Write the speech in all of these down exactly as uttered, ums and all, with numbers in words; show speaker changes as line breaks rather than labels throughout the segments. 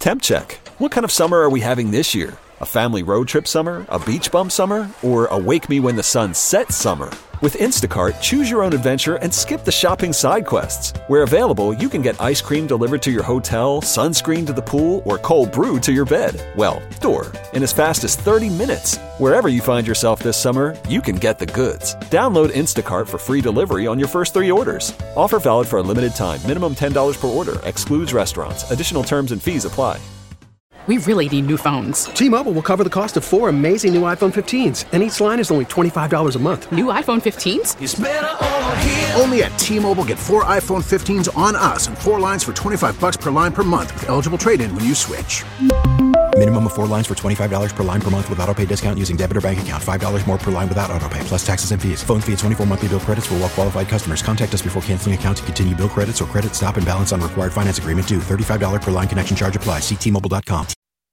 Temp check. What kind of summer are we having this year? A family road trip summer? A beach bum summer? Or a wake me when the sun sets summer? With Instacart, choose your own adventure and skip the shopping side quests. Where available, you can get ice cream delivered to your hotel, sunscreen to the pool, or cold brew to your bed. Well, door. In as fast as thirty minutes. Wherever you find yourself this summer, you can get the goods. Download Instacart for free delivery on your first three orders. Offer valid for a limited time. Minimum ten dollars per order. Excludes restaurants. Additional terms and fees apply.
We really need new phones.
T-Mobile will cover the cost of four amazing new iPhone fifteens, and each line is only twenty-five dollars a month.
New iPhone fifteens?
It's better over here.
Only at T-Mobile, get four iPhone fifteens on us and four lines for twenty-five dollars per line per month with eligible trade-in when you switch.
Minimum of four lines for twenty-five dollars per line per month with autopay discount using debit or bank account. five dollars more per line without autopay, plus taxes and fees. Phone fee at twenty-four monthly bill credits for well-qualified customers. Contact us before canceling account to continue bill credits or credit stop and balance on required finance agreement due. thirty-five dollars per line connection charge applies. See T Mobile dot com.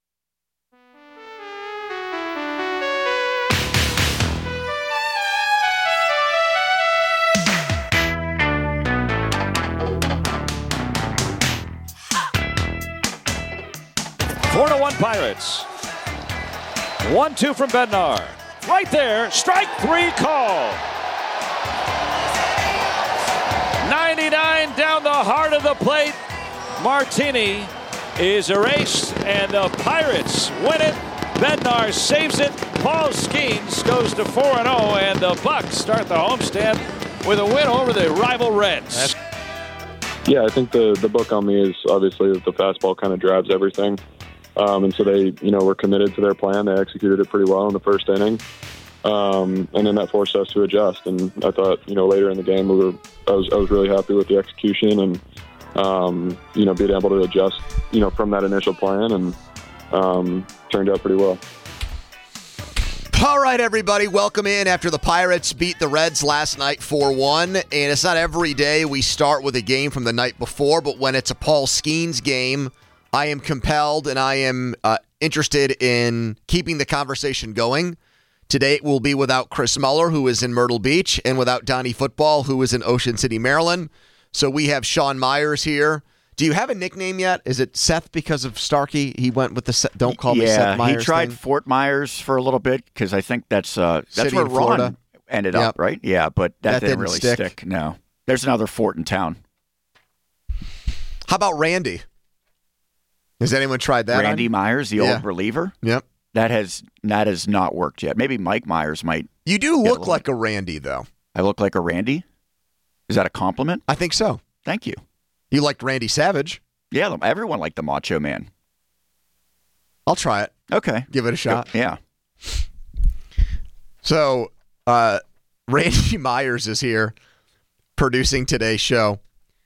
Four to one Pirates. One two from Bednar. Right there, strike three call. ninety-nine down the heart of the plate. Martini is erased, and the Pirates win it. Bednar saves it. Paul Skeens goes to four and oh, and the Bucks start the homestand with a win over the rival Reds.
Yeah, I think the, the book on me is obviously that the fastball kind of drives everything. Um, and so they, you know, were committed to their plan. They executed it pretty well in the first inning. Um, and then that forced us to adjust. And I thought, you know, later in the game, we were, I was, I was really happy with the execution and, um, you know, being able to adjust, you know, from that initial plan, and um, turned out pretty well.
All right, everybody, welcome in after the Pirates beat the Reds last night four one. And it's not every day we start with a game from the night before, but when it's a Paul Skeens game, I am compelled and I am uh, interested in keeping the conversation going. Today it will be without Chris Muller, who is in Myrtle Beach, and without Donnie Football, who is in Ocean City, Maryland. So we have Sean Myers here. Do you have a nickname yet? Is it Seth because of Starkey? He went with the Seth, don't call me
yeah,
Seth Myers.
Yeah, he tried
thing.
Fort Myers for a little bit because I think that's uh, that's
City
where
in Florida.
Ron ended
Yep.
up, right? Yeah, but that,
That
didn't,
didn't
really
stick.
stick. No, there's another fort in town.
How about Randy? Has anyone tried that?
Randy
on?
Myers, the
Yeah.
old reliever.
Yep.
That has that has not worked yet. Maybe Mike Myers might.
You do
get
look
a
like a Randy, though.
I look like a Randy? Is that a compliment?
I think so.
Thank you.
You liked Randy Savage.
Yeah, everyone liked the Macho Man.
I'll try it.
Okay.
Give it a shot.
Yeah.
So, uh, Randy Myers is here producing today's show.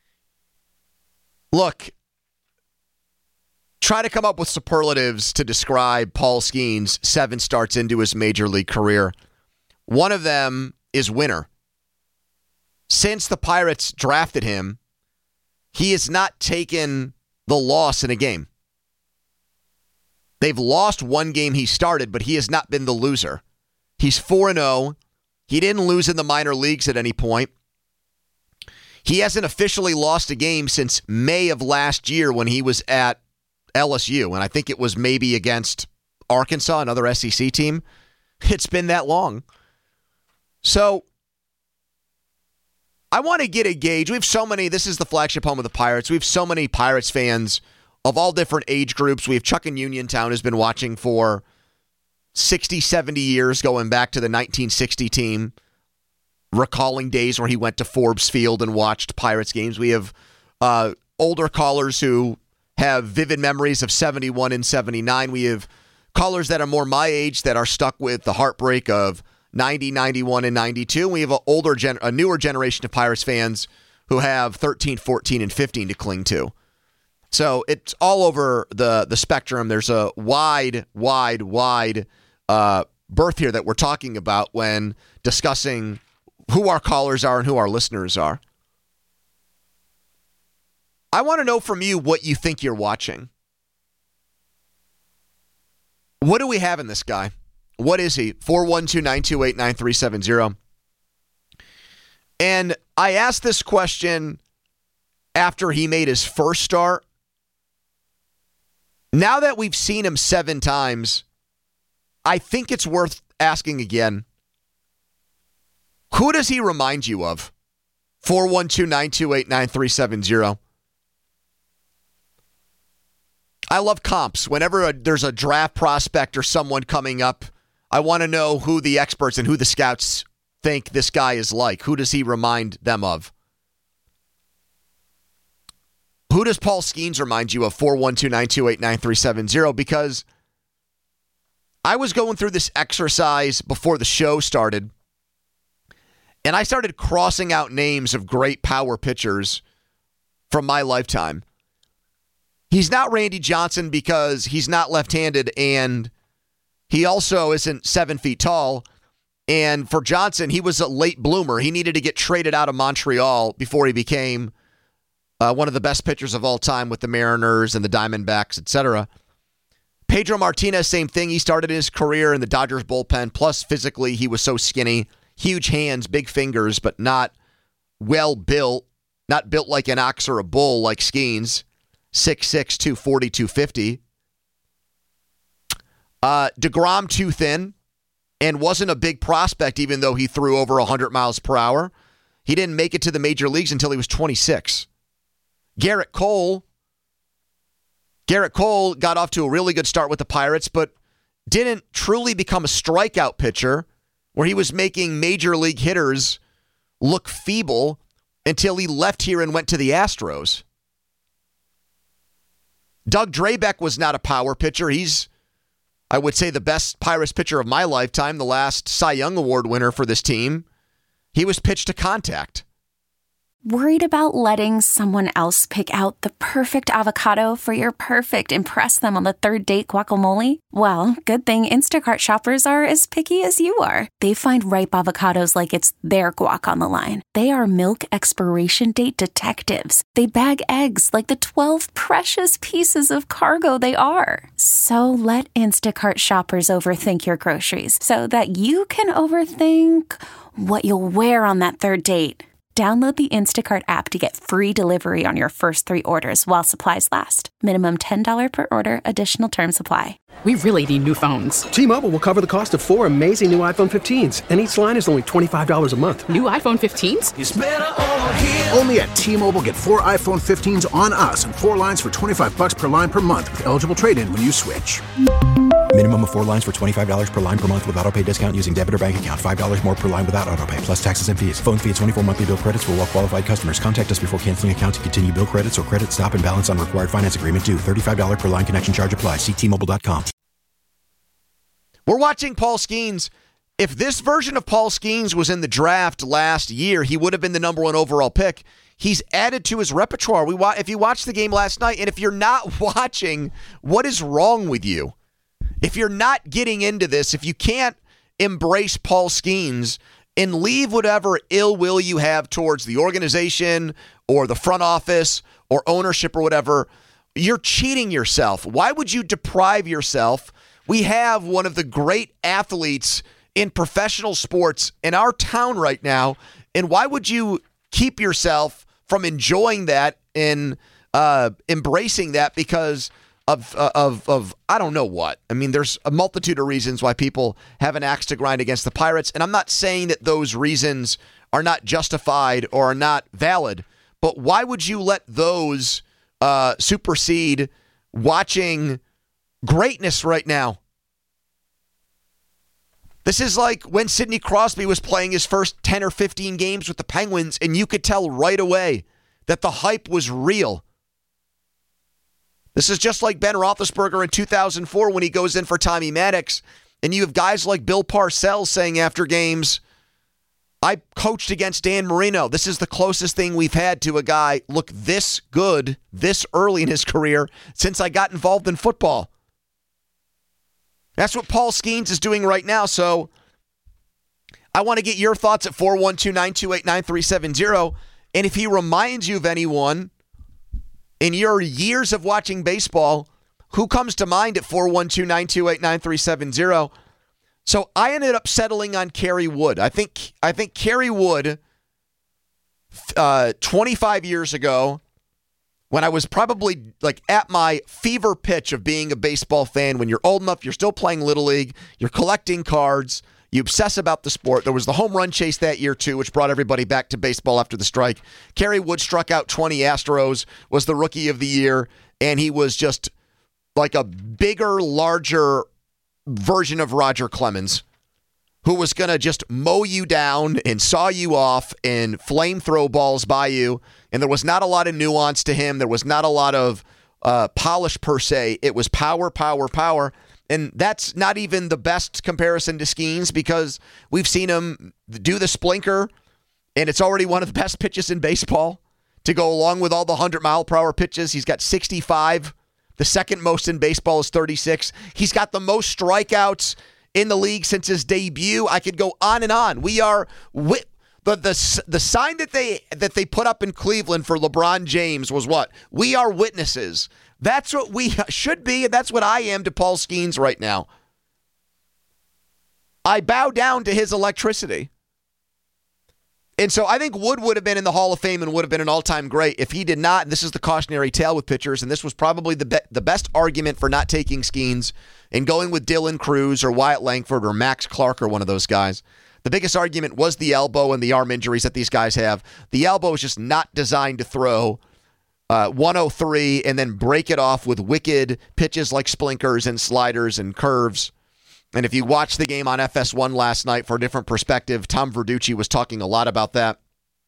Look, try to come up with superlatives to describe Paul Skeens seven starts into his major league career. One of them is winner. Since the Pirates drafted him, he has not taken the loss in a game. They've lost one game he started, but he has not been the loser. He's four and oh. He didn't lose in the minor leagues at any point. He hasn't officially lost a game since May of last year when he was at L S U, and I think it was maybe against Arkansas, another S E C team. It's been that long. So, I want to get a gauge. We have so many, this is the flagship home of the Pirates. We have so many Pirates fans of all different age groups. We have Chuck in Uniontown who's been watching for sixty, seventy years, going back to the nineteen sixty team, recalling days where he went to Forbes Field and watched Pirates games. We have uh, older callers who have vivid memories of seventy-one and seventy-nine. We have callers that are more my age that are stuck with the heartbreak of ninety, ninety-one, and ninety-two. We have a older, gen- a newer generation of Pirates fans who have thirteen, fourteen, and fifteen to cling to. So it's all over the, the spectrum. There's a wide, wide, wide uh, berth here that we're talking about when discussing who our callers are and who our listeners are. I want to know from you what you think you're watching. What do we have in this guy? What is he? four one two, nine two eight, nine three seven zero. And I asked this question after he made his first start. Now that we've seen him seven times, I think it's worth asking again. Who does he remind you of? four one two, nine two eight, nine three seven zero. I love comps. Whenever a, there's a draft prospect or someone coming up, I want to know who the experts and who the scouts think this guy is like. Who does he remind them of? Who does Paul Skeens remind you of? four one two, nine two eight, nine three seven zero. Because I was going through this exercise before the show started, and I started crossing out names of great power pitchers from my lifetime. He's not Randy Johnson because he's not left-handed, and he also isn't seven feet tall. And for Johnson, he was a late bloomer. He needed to get traded out of Montreal before he became uh, one of the best pitchers of all time with the Mariners and the Diamondbacks, et cetera. Pedro Martinez, same thing. He started his career in the Dodgers bullpen. Plus, physically, he was so skinny. Huge hands, big fingers, but not well built. Not built like an ox or a bull like Skeens. six six, two forty, two fifty. Uh, DeGrom too thin and wasn't a big prospect even though he threw over one hundred miles per hour. He didn't make it to the major leagues until he was twenty-six. Garrett Cole. Garrett Cole got off to a really good start with the Pirates, but didn't truly become a strikeout pitcher where he was making major league hitters look feeble until he left here and went to the Astros. Doug Drabek was not a power pitcher. He's, I would say, the best Pirates pitcher of my lifetime, the last Cy Young Award winner for this team. He was pitched to contact.
Worried about letting someone else pick out the perfect avocado for your perfect impress them on the third date guacamole? Well, good thing Instacart shoppers are as picky as you are. They find ripe avocados like it's their guac on the line. They are milk expiration date detectives. They bag eggs like the twelve precious pieces of cargo they are. So let Instacart shoppers overthink your groceries so that you can overthink what you'll wear on that third date. Download the Instacart app to get free delivery on your first three orders while supplies last. Minimum ten dollars per order. Additional terms apply.
We really need new phones.
T-Mobile will cover the cost of four amazing new iPhone fifteens, and each line is only twenty-five dollars a month.
New iPhone fifteens?
It's better over here. Only at T-Mobile, get four iPhone fifteens on us and four lines for twenty-five dollars per line per month with eligible trade-in when you switch.
Minimum of four lines for twenty-five dollars per line per month with autopay discount using debit or bank account. five dollars more per line without autopay, plus taxes and fees. Phone fee at twenty-four monthly bill credits for well-qualified customers. Contact us before canceling account to continue bill credits or credit stop and balance on required finance agreement due. thirty-five dollars per line connection charge applies. See T Mobile dot com.
We're watching Paul Skeens. If this version of Paul Skeens was in the draft last year, he would have been the number one overall pick. He's added to his repertoire. We wa- If you watched the game last night, and if you're not watching, what is wrong with you? If you're not getting into this, if you can't embrace Paul Skeens and leave whatever ill will you have towards the organization or the front office or ownership or whatever, you're cheating yourself. Why would you deprive yourself? We have one of the great athletes in professional sports in our town right now, and why would you keep yourself from enjoying that and uh, embracing that because Of, of, of, I don't know what. I mean, there's a multitude of reasons why people have an axe to grind against the Pirates. And I'm not saying that those reasons are not justified or are not valid. But why would you let those uh, supersede watching greatness right now? This is like when Sidney Crosby was playing his first ten or fifteen games with the Penguins, and you could tell right away that the hype was real. This is just like Ben Roethlisberger in two thousand four when he goes in for Tommy Maddox, and you have guys like Bill Parcells saying after games, I coached against Dan Marino. This is the closest thing we've had to a guy look this good this early in his career since I got involved in football. That's what Paul Skeens is doing right now, so I want to get your thoughts at four one two, nine two eight, nine three seven zero, and if he reminds you of anyone in your years of watching baseball, who comes to mind at four one two, nine two eight, nine three seven zero? So I ended up settling on Kerry Wood. I think I think Kerry Wood, uh, twenty-five years ago, when I was probably like at my fever pitch of being a baseball fan, when you're old enough, you're still playing Little League, you're collecting cards, you obsess about the sport. There was the home run chase that year, too, which brought everybody back to baseball after the strike. Kerry Wood struck out twenty Astros, was the rookie of the year, and he was just like a bigger, larger version of Roger Clemens, who was going to just mow you down and saw you off and flame throw balls by you. And there was not a lot of nuance to him. There was not a lot of uh, polish per se. It was power, power, power. And that's not even the best comparison to Skeens because we've seen him do the splinker, and it's already one of the best pitches in baseball to go along with all the one hundred mile per hour pitches. He's got sixty-five. The second most in baseball is thirty-six. He's got the most strikeouts in the league since his debut. I could go on and on. We are wi- the the the sign that they that they put up in Cleveland for LeBron James was what? We are witnesses. That's what we should be, and that's what I am to Paul Skeens right now. I bow down to his electricity. And so I think Wood would have been in the Hall of Fame and would have been an all-time great if he did not. And this is the cautionary tale with pitchers, and this was probably the be- the best argument for not taking Skeens and going with Dylan Cruz or Wyatt Langford or Max Clark or one of those guys. The biggest argument was the elbow and the arm injuries that these guys have. The elbow is just not designed to throw uh, one oh three and then break it off with wicked pitches like splinkers and sliders and curves. And if you watched the game on F S one last night for a different perspective, Tom Verducci was talking a lot about that.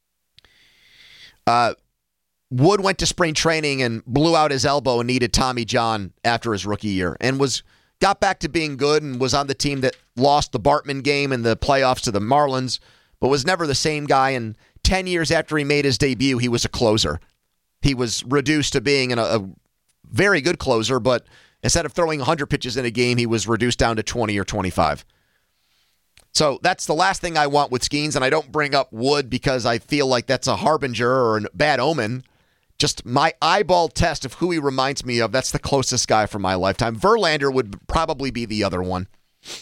Uh, Wood went to spring training and blew out his elbow and needed Tommy John after his rookie year and was got back to being good and was on the team that lost the Bartman game in the playoffs to the Marlins, but was never the same guy. And ten years after he made his debut, he was a closer. He was reduced to being an, a very good closer, but instead of throwing one hundred pitches in a game, he was reduced down to twenty or twenty-five. So that's the last thing I want with Skeens, and I don't bring up Wood because I feel like that's a harbinger or a bad omen. Just my eyeball test of who he reminds me of, that's the closest guy from my lifetime. Verlander would probably be the other one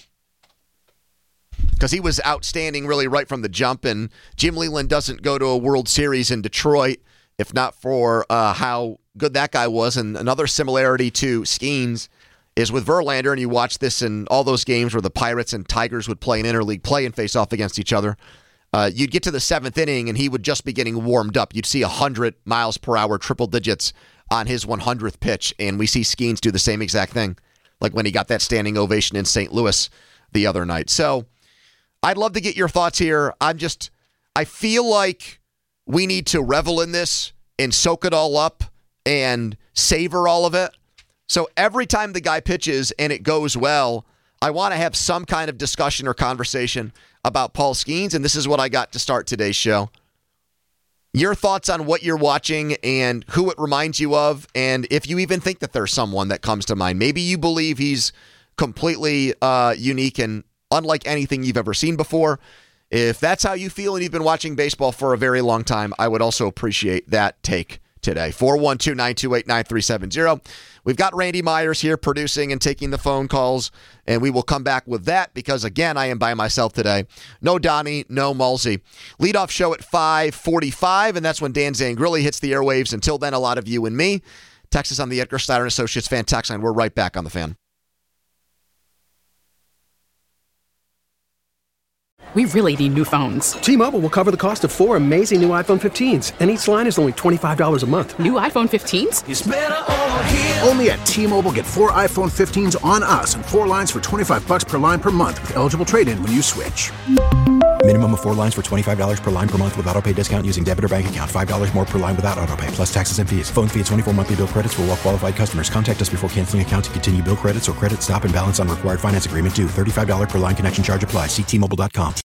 because he was outstanding really right from the jump, and Jim Leyland doesn't go to a World Series in Detroit if not for uh, how good that guy was. And another similarity to Skeens is with Verlander, and you watch this in all those games where the Pirates and Tigers would play an interleague play and face off against each other. Uh, you'd get to the seventh inning, and he would just be getting warmed up. You'd see one hundred miles per hour, triple digits on his one hundredth pitch, and we see Skeens do the same exact thing, like when he got that standing ovation in Saint Louis the other night. So I'd love to get your thoughts here. I'm just, I feel like we need to revel in this and soak it all up and savor all of it. So every time the guy pitches and it goes well, I want to have some kind of discussion or conversation about Paul Skeens, and this is what I got to start today's show. Your thoughts on what you're watching and who it reminds you of, and if you even think that there's someone that comes to mind. Maybe you believe he's completely uh, unique and unlike anything you've ever seen before. If that's how you feel and you've been watching baseball for a very long time, I would also appreciate that take today. four one two, nine two eight, nine three seven zero. We've got Randy Myers here producing and taking the phone calls, and we will come back with that because, again, I am by myself today. No Donnie, no Mulsey. Leadoff show at five forty-five, and that's when Dan Zangrilli hits the airwaves. Until then, a lot of you and me. Texas on the Edgar Steiner Associates Fan Text Line. We're right back on The Fan.
We really need new phones.
T-Mobile will cover the cost of four amazing new iPhone fifteens, and each line is only twenty-five dollars a month.
New iPhone fifteens?
It's better over here. Only at T-Mobile, get four iPhone fifteens on us and four lines for twenty-five bucks per line per month with eligible trade-in when you switch.
Minimum of four lines for twenty-five dollars per line per month with auto pay discount using debit or bank account. five dollars more per line without auto pay, plus taxes and fees. Phone fee at twenty-four monthly bill credits for well-qualified customers. Contact us before canceling account to continue bill credits or credit stop and balance on required finance agreement due. thirty-five dollars per line connection charge applies. See T Mobile dot com.